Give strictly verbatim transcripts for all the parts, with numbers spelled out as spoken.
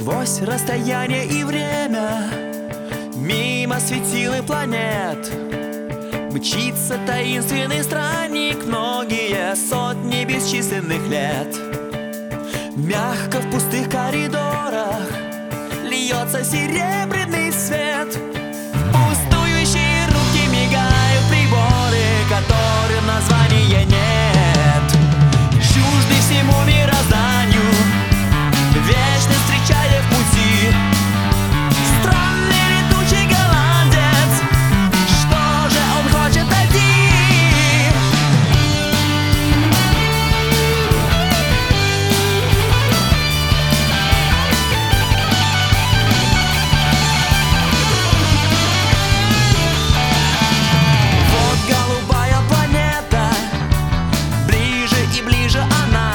Сквозь расстояние и время, мимо светил и планет, мчится таинственный странник многие сотни бесчисленных лет. Мягко в пустых коридорах льется серебряный свет. Пустующие руки мигают приборы, которым названия нет. Чужды всему мирозданию, вечно встречая в пути странный летучий голландец. Что же он хочет найти? Вот голубая планета, ближе и ближе она.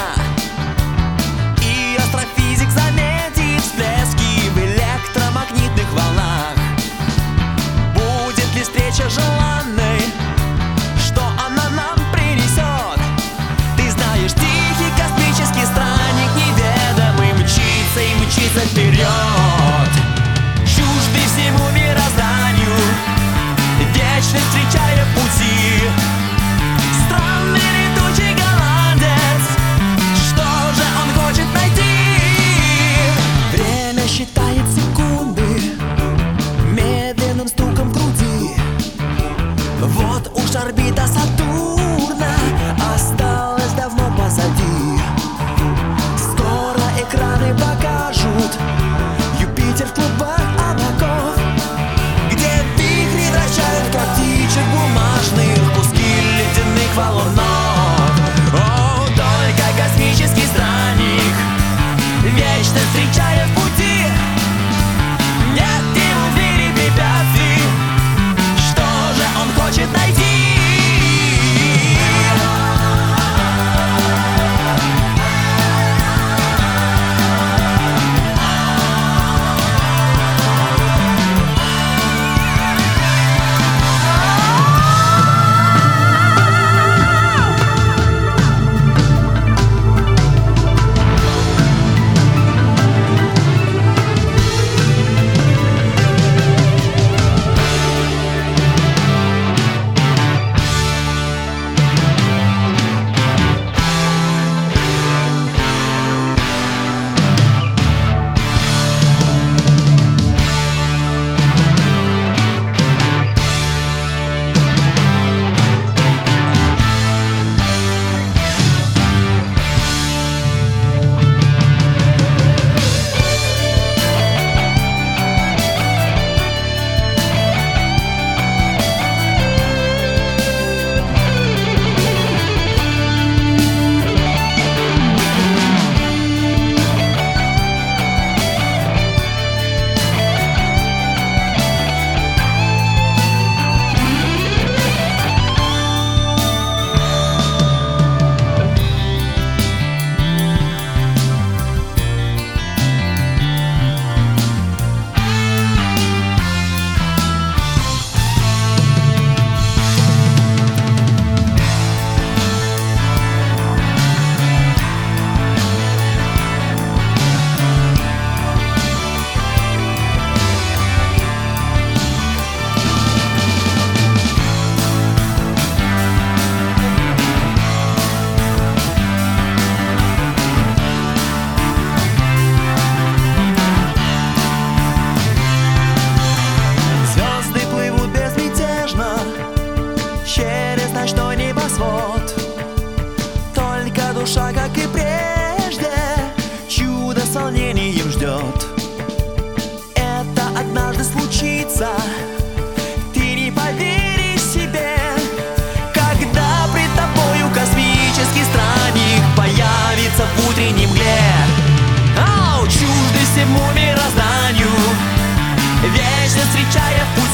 И астрофизик заметит всплески в электромагнитных волнах. Будет ли встреча желанной? Что она нам принесет? Ты знаешь, тихий космический странник неведомый мчится и мчится вперед. Чуждый всему мирозданию, вечно встречая в пути странный летучий голландец. Что же он хочет найти? Время считает секунды медленным стуком в груди. Вот уж орбита Сатурна осталась давно позади. Скоро экраны покажут Юпитер в клубах облаков, где вихри вращают как птичек бумажных куски ледяных валунов. О, только космический странник, вечно встречая в пути, нет ему в мире препятствий. Что же он хочет найти? Душа, как и прежде, чудо с волнением ждет. Это однажды случится, ты не поверишь себе, когда пред тобою космический странник появится в утренней мгле. Ау, чуждый всему мирозданию, вечно встречая в пути